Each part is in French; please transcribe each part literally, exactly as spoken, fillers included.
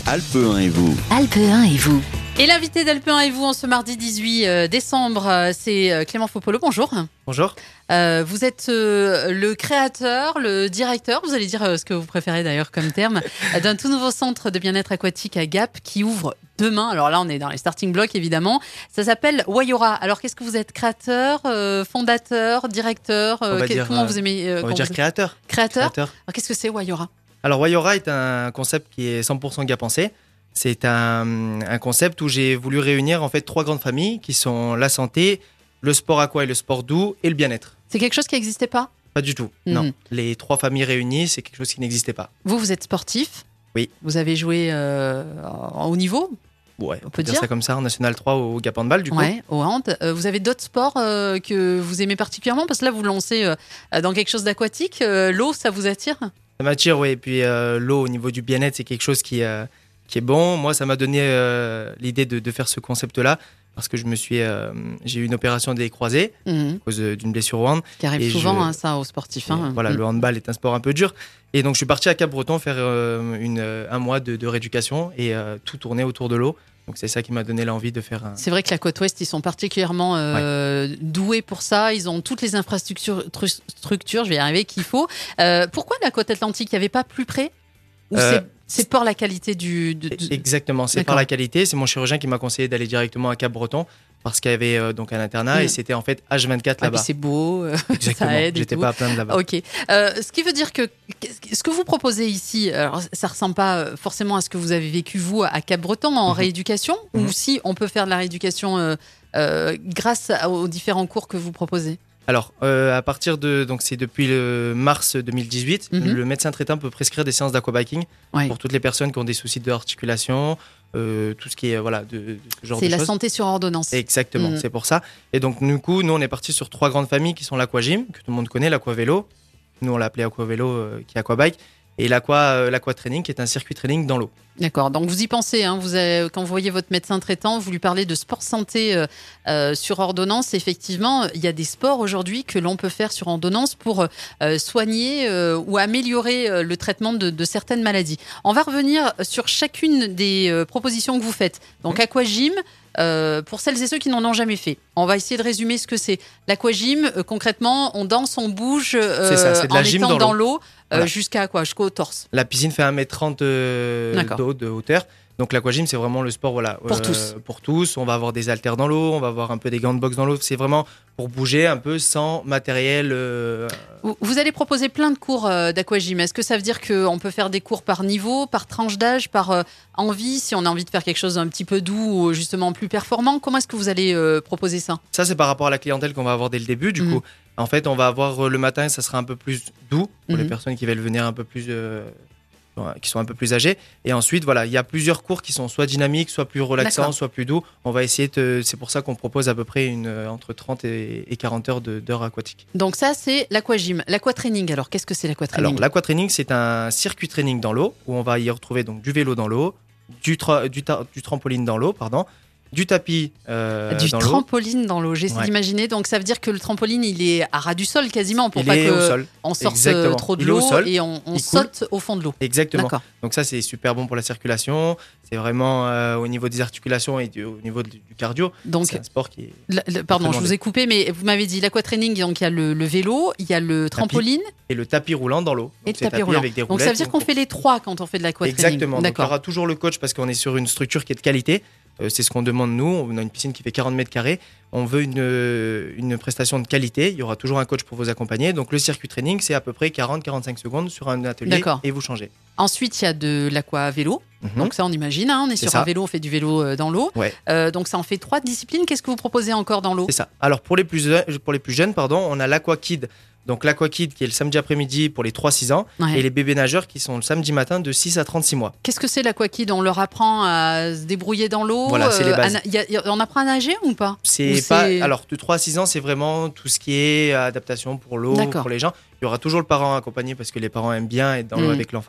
Alpe un et vous. Alpe un et vous. Et l'invité d'Alpe un et vous en ce mardi dix-huit décembre, c'est Clément Fopolo. Bonjour. Bonjour. Euh, vous êtes euh, le créateur, le directeur, vous allez dire euh, ce que vous préférez d'ailleurs comme terme, d'un tout nouveau centre de bien-être aquatique à Gap qui ouvre demain. Alors là, on est dans les starting blocks évidemment. Ça s'appelle Wayora. Alors qu'est-ce que vous êtes, créateur, euh, fondateur, directeur euh, que, dire, Comment euh, vous aimez euh, On va dire vous... créateur. Créateur. créateur. Alors qu'est-ce que c'est Wayora? Alors Wayora est un concept qui est cent pour cent gapensais. C'est un, un concept où j'ai voulu réunir en fait trois grandes familles qui sont la santé, le sport aqua et le sport doux et le bien-être. C'est quelque chose qui n'existait pas? Pas du tout, mmh. non. Les trois familles réunies, c'est quelque chose qui n'existait pas. Vous, vous êtes sportif? Oui. Vous avez joué euh, en haut niveau? Ouais, on, on peut dire, dire ça comme ça, en National trois au Gap Handball du coup. Ouais, au hand. Euh, vous avez d'autres sports euh, que vous aimez particulièrement? Parce que là, vous lancez euh, dans quelque chose d'aquatique. Euh, l'eau, ça vous attire? Ça m'attire, oui. Et puis euh, l'eau, au niveau du bien-être, c'est quelque chose qui, euh, qui est bon. Moi, ça m'a donné euh, l'idée de, de faire ce concept-là parce que je me suis, euh, j'ai eu une opération des croisés mmh. à cause d'une blessure au hand. Qui arrive et souvent, je... hein, ça, aux sportifs. Hein. Voilà, mmh. le handball est un sport un peu dur. Et donc, je suis parti à Cap-Breton faire euh, une, un mois de, de rééducation et euh, tout tourner autour de l'eau. Donc, c'est ça qui m'a donné l'envie de faire un... C'est vrai que la côte ouest, ils sont particulièrement euh, ouais. doués pour ça. Ils ont toutes les infrastructures, structures, je vais y arriver, qu'il faut. Euh, pourquoi la côte atlantique? Il n'y avait pas plus près? Ou euh, c'est, c'est par la qualité du... De, de... Exactement, c'est D'accord. par la qualité. C'est mon chirurgien qui m'a conseillé d'aller directement à Cap-Breton parce qu'il y avait euh, donc un internat mmh. et c'était en fait H vingt-quatre ah, là-bas. C'est beau, exactement. Ça aide. J'étais et pas à plaindre là-bas. Ok. Euh, ce qui veut dire que ce que vous proposez ici, alors ça ressemble pas forcément à ce que vous avez vécu vous à Cap-Breton en mmh. rééducation, mmh. ou si on peut faire de la rééducation euh, euh, grâce aux différents cours que vous proposez? Alors, euh, à partir de, donc c'est depuis le mars deux mille dix-huit, mmh. le médecin traitant peut prescrire des séances d'aquabiking ouais. pour toutes les personnes qui ont des soucis de articulation, euh, tout ce qui est voilà de, de ce genre c'est de choses. C'est la santé sur ordonnance. Exactement, mmh. c'est pour ça. Et donc du coup, nous on est parti sur trois grandes familles qui sont l'aquagym, que tout le monde connaît, l'aquavélo. Nous on l'a appelé aquavélo, euh, qui est aquabike, et l'aqua, euh, l'aquatraining, qui est un circuit training dans l'eau. D'accord, donc vous y pensez, hein, vous avez, quand vous voyez votre médecin traitant, vous lui parlez de sport santé euh, euh, sur ordonnance. Effectivement, il y a des sports aujourd'hui que l'on peut faire sur ordonnance pour euh, soigner euh, ou améliorer euh, le traitement de, de certaines maladies. On va revenir sur chacune des euh, propositions que vous faites. Donc, mmh. aquagym, euh, pour celles et ceux qui n'en ont jamais fait. On va essayer de résumer ce que c'est. L'aquagym, euh, concrètement, on danse, on bouge euh, c'est ça, c'est de la en gym étant dans, dans l'eau. l'eau. Euh, voilà. Jusqu'à quoi? Jusqu'au torse. La piscine fait un mètre trente euh, d'eau, de hauteur. Donc l'aquagym, c'est vraiment le sport voilà, pour, euh, tous. pour tous. On va avoir des haltères dans l'eau, on va avoir un peu des gants de boxe dans l'eau. C'est vraiment pour bouger un peu sans matériel. Euh... Vous, vous allez proposer plein de cours euh, d'aquagym. Est-ce que ça veut dire qu'on peut faire des cours par niveau, par tranche d'âge, par euh, envie, si on a envie de faire quelque chose d'un petit peu doux ou justement plus performant? Comment est-ce que vous allez euh, proposer ça? Ça, c'est par rapport à la clientèle qu'on va avoir dès le début. Du mmh. coup, en fait, on va avoir le matin, ça sera un peu plus doux pour mmh. les personnes qui veulent venir un peu plus, euh, qui sont un peu plus âgées. Et ensuite, voilà, il y a plusieurs cours qui sont soit dynamiques, soit plus relaxants, D'accord. soit plus doux. On va essayer de, c'est pour ça qu'on propose à peu près une, entre trente et quarante heures de, d'heures aquatiques. Donc ça, c'est l'aquagym. L'aquatraining, alors qu'est-ce que c'est l'aquatraining? Alors l'aquatraining, c'est un circuit training dans l'eau où on va y retrouver donc du vélo dans l'eau, du, tra- du, ta- du trampoline dans l'eau, pardon. Du tapis euh, du dans trampoline l'eau. dans l'eau, j'essaie ouais. d'imaginer. Donc ça veut dire que le trampoline, il est à ras du sol quasiment pour il pas est que au sol. on sorte Exactement. trop de il l'eau est au sol. et on, on saute au fond de l'eau. Exactement. D'accord. Donc ça, c'est super bon pour la circulation. C'est vraiment euh, au niveau des articulations et du, au niveau du, du cardio. Donc, c'est un sport qui est... La, la, pardon, je vous ai coupé, mais vous m'avez dit l'aquatraining, donc il y a le, le vélo, il y a le trampoline. Tapis et le tapis roulant dans l'eau. Et le tapis roulant. Avec des donc ça veut dire donc qu'on fait les trois quand on fait de l'aquatraining. Exactement. Donc il y aura toujours le coach parce qu'on est sur une structure qui est de qualité. Euh, c'est ce qu'on demande nous. On a une piscine qui fait quarante mètres carrés. On veut une, une prestation de qualité. Il y aura toujours un coach pour vous accompagner. Donc le circuit training, c'est à peu près quarante à quarante-cinq secondes sur un atelier. D'accord. Et vous changez. Ensuite, il y a de l'aquavélo. Mm-hmm. Donc ça, on imagine. Hein, on est, c'est sur ça. Un vélo, on fait du vélo dans l'eau. Ouais. Euh, donc ça en fait trois disciplines. Qu'est-ce que vous proposez encore dans l'eau? C'est ça. Alors pour les plus, pour les plus jeunes, pardon, on a l'Aqua-Kid. Donc l'Aqua-Kid qui est le samedi après-midi pour les trois à six ans ouais. et les bébés nageurs qui sont le samedi matin de six à trente-six mois. Qu'est-ce que c'est l'Aqua-Kid? On leur apprend à se débrouiller dans l'eau. Voilà, c'est les bases. Euh, y a, y a, on apprend à nager ou pas? C'est ou pas. C'est... Alors de trois à six ans, c'est vraiment tout ce qui est adaptation pour l'eau, D'accord. pour les gens. Il y aura toujours le parent accompagné parce que les parents aiment bien être dans mmh. l'eau avec l'enfant.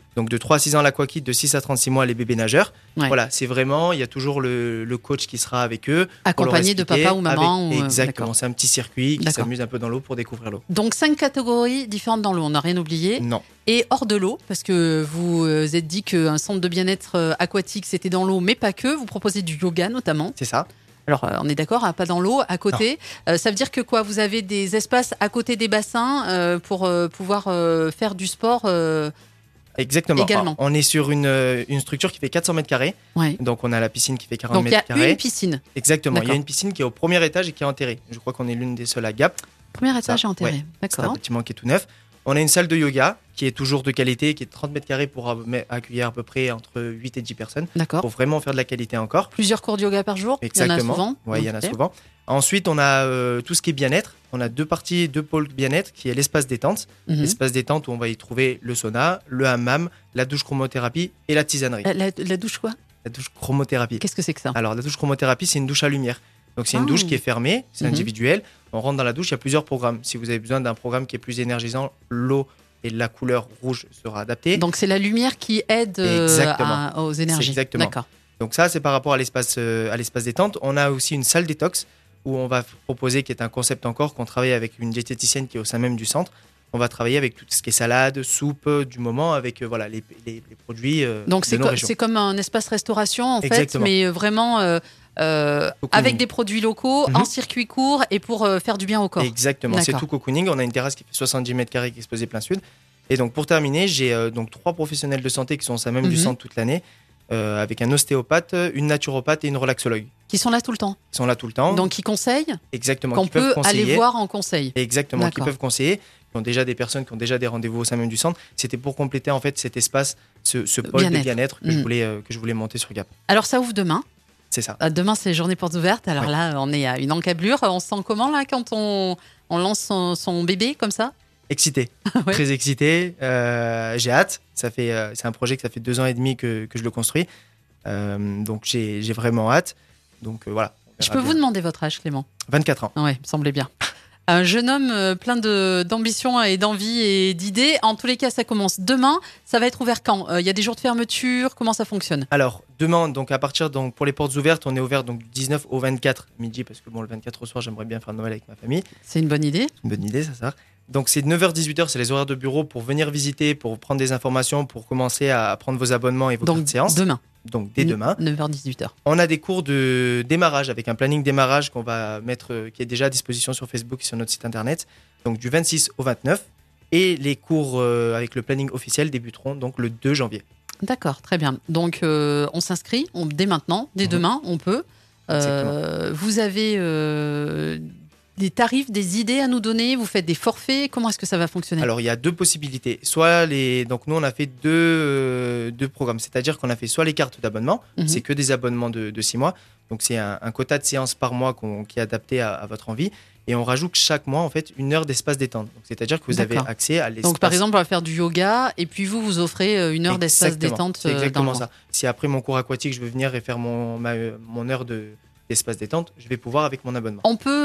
Donc de trois à six ans l'Aqua-Kid, de six à trente-six mois les bébés nageurs. Ouais. Voilà, c'est vraiment, il y a toujours le, le coach qui sera avec eux. Accompagné de papa ou maman. Avec, ou... Exactement, D'accord. c'est un petit circuit qui D'accord. s'amuse un peu dans l'eau pour découvrir l'eau. Donc cinq catégories différentes dans l'eau, on n'a rien oublié. Non. Et hors de l'eau, parce que vous euh, êtes dit qu'un centre de bien-être euh, aquatique c'était dans l'eau, mais pas que. Vous proposez du yoga notamment. C'est ça. Alors, euh, on est d'accord, hein, pas dans l'eau, à côté. Euh, ça veut dire que quoi? Vous avez des espaces à côté des bassins euh, pour euh, pouvoir euh, faire du sport euh, Exactement. également. On est sur une, une structure qui fait quatre cents mètres carrés. Ouais. Donc on a la piscine qui fait quarante Donc il y mètres a carrés. une piscine. Exactement. Il y D'accord. a une piscine qui est au premier étage et qui est enterrée. Je crois qu'on est l'une des seules à Gap. Premier étage Ça, est enterré. ouais. C'est un D'accord. bâtiment qui est tout neuf. On a une salle de yoga qui est toujours de qualité, qui est de trente mètres carrés pour accueillir à peu près entre huit et dix personnes. D'accord. Pour vraiment faire de la qualité encore. Plusieurs cours de yoga par jour. Exactement. Il y en a souvent. Ouais, il y en a Ok. souvent. Ensuite, on a euh, tout ce qui est bien-être. On a deux parties, deux pôles bien-être, qui est l'espace détente. Mhm. L'espace détente où on va y trouver le sauna, le hammam, la douche chromothérapie et la tisanerie. La, la- la douche quoi? La douche chromothérapie. Qu'est-ce que c'est que ça? Alors, la douche chromothérapie, c'est une douche à lumière. Donc, c'est une Ah. douche qui est fermée, c'est Mhm. individuel. On rentre dans la douche, il y a plusieurs programmes. Si vous avez besoin d'un programme qui est plus énergisant, l'eau et la couleur rouge sera adaptée. Donc, Donc c'est la lumière qui aide euh, Exactement. à- aux énergies. C'est exactement. D'accord. ça, c'est par rapport à l'espace euh, à l'espace détente. On a aussi une salle détox où on va proposer, qui est un concept encore, qu'on travaille avec une diététicienne qui est au sein même du centre. On va travailler avec tout ce qui est salade, soupe euh, du moment, avec euh, voilà, les, les- les produits euh, Donc de c'est nos co- régions. c'est comme un espace restauration en fait, Exactement. mais vraiment euh, euh, Cocooning. avec des produits locaux, Mhm. en circuit court et pour euh, faire du bien au corps. Exactement, c'est D'accord. tout cocooning. On a une terrasse qui fait soixante-dix mètres carrés qui est exposée plein sud. Et donc pour terminer, j'ai euh, donc trois professionnels de santé qui sont au sein même du Mhm. centre toute l'année, euh, avec un ostéopathe, une naturopathe et une relaxologue. Qui sont là tout le temps. Ils sont là tout le temps. Donc qui conseillent, Exactement, qu'on qui peuvent peut aller conseiller. voir en conseil. Exactement, qui D'accord. peuvent conseiller. Qui ont déjà des personnes qui ont déjà des rendez-vous au sein même du centre. C'était pour compléter en fait cet espace, ce, ce pôle Bien-être. de bien-être que, Mhm. je voulais, euh, que je voulais monter sur Gap. Alors ça ouvre demain. C'est ça. Euh, Demain c'est journée portes ouvertes. Alors Ouais. là on est à une encablure. On se sent comment là quand on, on lance son, son bébé comme ça? Excité, Ouais. très excité. Euh, j'ai hâte. Ça fait, euh, c'est un projet que ça fait deux ans et demi que, que je le construis. Euh, donc j'ai j'ai vraiment hâte. Donc euh, voilà. on Je verra peux bien. vous demander votre âge Clément? vingt-quatre ans. Ouais, me semblait bien. Un jeune homme euh, plein de- d'ambition et d'envie et d'idées. En tous les cas, ça commence demain. Ça va être ouvert quand? Il y a des jours de fermeture? Comment ça fonctionne? Alors demain, donc à partir donc pour les portes ouvertes, on est ouvert donc du dix-neuf au vingt-quatre midi parce que bon le vingt-quatre au soir, j'aimerais bien faire Noël avec ma famille. C'est une bonne idée. Une bonne idée, ça sert. Donc c'est de neuf heures à dix-huit heures, c'est les horaires de bureau pour venir visiter, pour prendre des informations, pour commencer à prendre vos abonnements et vos Donc cartes séances. demain. Donc dès demain. neuf heures dix-huit heures. On a des cours de démarrage avec un planning démarrage qu'on va mettre, euh, qui est déjà à disposition sur Facebook et sur notre site internet. Donc du vingt-six au vingt-neuf. Et les cours euh, avec le planning officiel débuteront donc le deux janvier. D'accord, très bien. Donc euh, on s'inscrit on, dès maintenant, dès Mhm. demain, on peut. Euh, vous avez euh, des tarifs, des idées à nous donner? Vous faites des forfaits? Comment est-ce que ça va fonctionner? Alors il y a deux possibilités. Soit les, donc nous on a fait deux, euh, deux programmes, c'est-à-dire qu'on a fait soit les cartes d'abonnement, Mhm. c'est que des abonnements de, de six mois. Donc c'est un, un quota de séances par mois qu'on- qui est adapté à, à votre envie. Et on rajoute chaque mois en fait une heure d'espace détente. Donc c'est-à-dire que vous avez D'accord. accès à l'espace. Donc par exemple, on va faire du yoga et puis vous, vous offrez euh, une heure d'espace Exactement. détente. C'est euh, dans le exactement mois. ça. Si après mon cours aquatique, je veux venir et faire mon, ma- mon heure de, d'espace détente, je vais pouvoir avec mon abonnement. On peut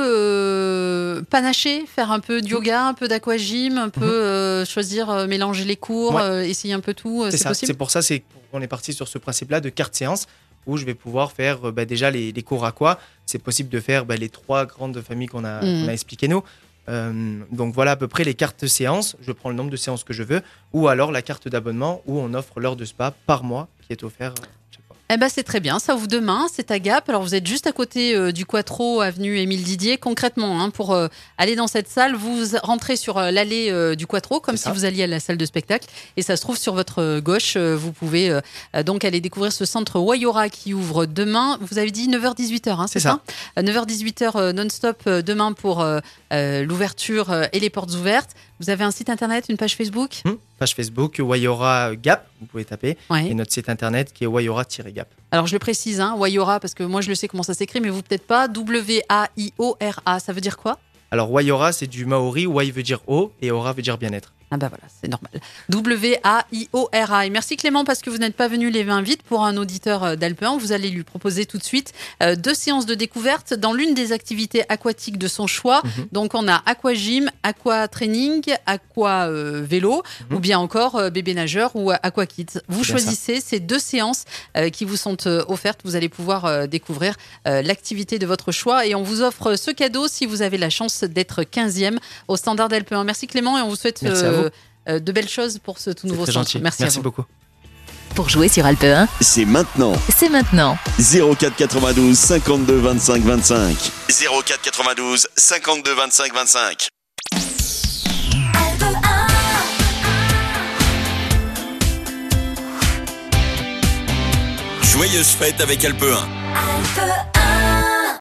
euh, panacher, faire un peu de yoga, un peu d'aquagym, un peu Mhm. euh, choisir, euh, mélanger les cours, Ouais. euh, essayer un peu tout. euh, C'est C'est ça. possible? C'est pour ça c'est qu'on est parti sur ce principe-là de carte séance où je vais pouvoir faire euh, bah, déjà les, les cours aqua. C'est possible de faire bah, les trois grandes familles qu'on a, Mhm. qu'on a expliquées nous. Euh, donc voilà à peu près les cartes séances. Je prends le nombre de séances que je veux, ou alors la carte d'abonnement où on offre l'heure de spa par mois qui est offert euh, chaque fois. Eh ben c'est très bien, ça ouvre demain, c'est à Gap. Alors vous êtes juste à côté euh, du Quattro, avenue Émile Didier. Concrètement, hein, pour euh, aller dans cette salle, vous rentrez sur euh, l'allée euh, du Quattro, comme C'est si ça. vous alliez à la salle de spectacle. Et ça se trouve sur votre euh, gauche. Euh, vous pouvez euh, donc aller découvrir ce centre Wayora qui ouvre demain. Vous avez dit neuf heures dix-huit heures, hein, c'est C'est ça, Euh, neuf heures dix-huit heures euh, non-stop euh, demain pour euh, euh, l'ouverture euh, et les portes ouvertes. Vous avez un site internet, une page Facebook? Hum, Page Facebook Wayora Gap, vous pouvez taper, Ouais. et notre site internet qui est wayora-gap. Alors je le précise, hein, Wayora, parce que moi je le sais comment ça s'écrit, mais vous peut-être pas. W A I O R A, ça veut dire quoi? Alors Wayora c'est du maori, Wai veut dire eau et Ora veut dire bien-être. Ah bah voilà, c'est normal. W A I O R I. Merci Clément parce que vous n'êtes pas venu les mains vides. Pour un auditeur d'Alpe un, vous allez lui proposer tout de suite euh, deux séances de découverte dans l'une des activités aquatiques de son choix. Mm-hmm. Donc on a aquagym, aqua training, aqua euh, vélo mm-hmm. ou bien encore euh, bébé nageur ou aqua kids. Vous bien choisissez ça. Ces deux séances euh, qui vous sont euh, offertes. Vous allez pouvoir euh, découvrir euh, l'activité de votre choix et on vous offre ce cadeau si vous avez la chance d'être quinzième au standard d'Alpe un. Merci Clément et on vous souhaite euh, Euh, de belles choses pour ce tout nouveau centre. Merci, Merci beaucoup. Pour jouer sur Alpe un, c'est maintenant. C'est maintenant. zéro quatre quatre-vingt-douze cinquante-deux vingt-cinq vingt-cinq. zéro quatre quatre-vingt-douze cinquante-deux vingt-cinq vingt-cinq. Joyeuses fêtes avec Alpe un. Alpe